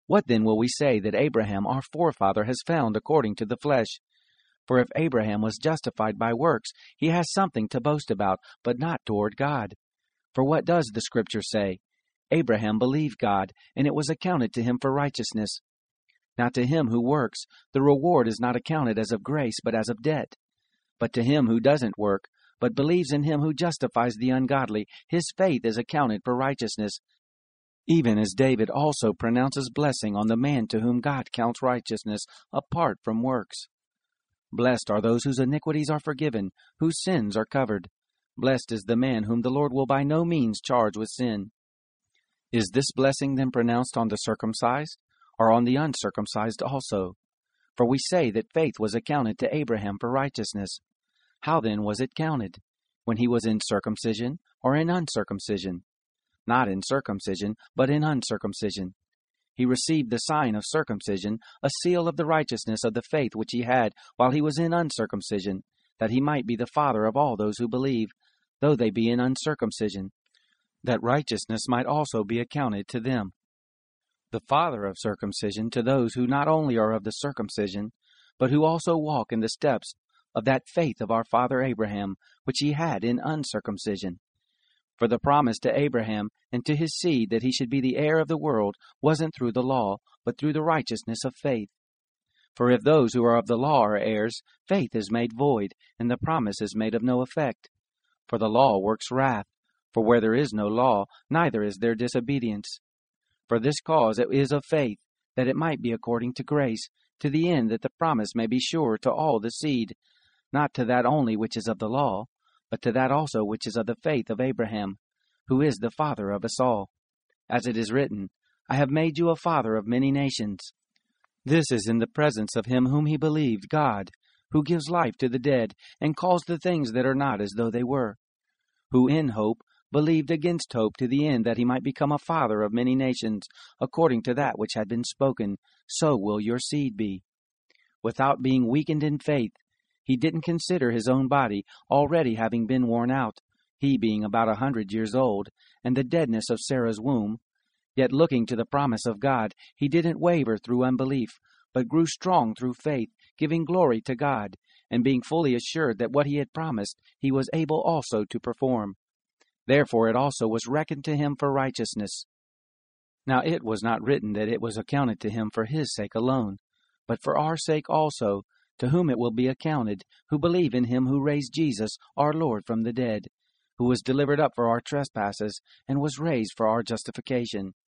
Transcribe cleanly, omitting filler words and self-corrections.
What then will we say that Abraham our forefather has found according to the flesh? For if Abraham was justified by works, he has something to boast about, but not toward God. For what does the Scripture say? Abraham believed God, and it was accounted to him for righteousness. Now to him who works, the reward is not accounted as of grace, but as of debt. But to him who doesn't work, but believes in him who justifies the ungodly, his faith is accounted for righteousness. Even as David also pronounces blessing on the man to whom God counts righteousness apart from works. Blessed are those whose iniquities are forgiven, whose sins are covered. Blessed is the man whom the Lord will by no means charge with sin. Is this blessing then pronounced on the circumcised, or on the uncircumcised also? For we say that faith was accounted to Abraham for righteousness. How then was it counted? When he was in circumcision, or in uncircumcision? Not in circumcision, but in uncircumcision. He received the sign of circumcision, a seal of the righteousness of the faith which he had while he was in uncircumcision, that he might be the father of all those who believe, though they be in uncircumcision, that righteousness might also be accounted to them. The father of circumcision to those who not only are of the circumcision, but who also walk in the steps of that faith of our father Abraham, which he had in uncircumcision. For the promise to Abraham and to his seed that he should be the heir of the world wasn't through the law, but through the righteousness of faith. For if those who are of the law are heirs, faith is made void, and the promise is made of no effect. For the law works wrath, for where there is no law, neither is there disobedience. For this cause it is of faith, that it might be according to grace, to the end that the promise may be sure to all the seed, not to that only which is of the law, but to that also which is of the faith of Abraham, who is the father of us all. As it is written, I have made you a father of many nations. This is in the presence of him whom he believed, God, who gives life to the dead, and calls the things that are not as though they were, who in hope believed against hope to the end that he might become a father of many nations, according to that which had been spoken, so will your seed be. Without being weakened in faith, he didn't consider his own body already having been worn out, he being about 100 years old, and the deadness of Sarah's womb. Yet looking to the promise of God, he didn't waver through unbelief, but grew strong through faith, giving glory to God, and being fully assured that what he had promised he was able also to perform. Therefore it also was reckoned to him for righteousness. Now it was not written that it was accounted to him for his sake alone, but for our sake also, to whom it will be accounted, who believe in him who raised Jesus, our Lord, from the dead, who was delivered up for our trespasses, and was raised for our justification.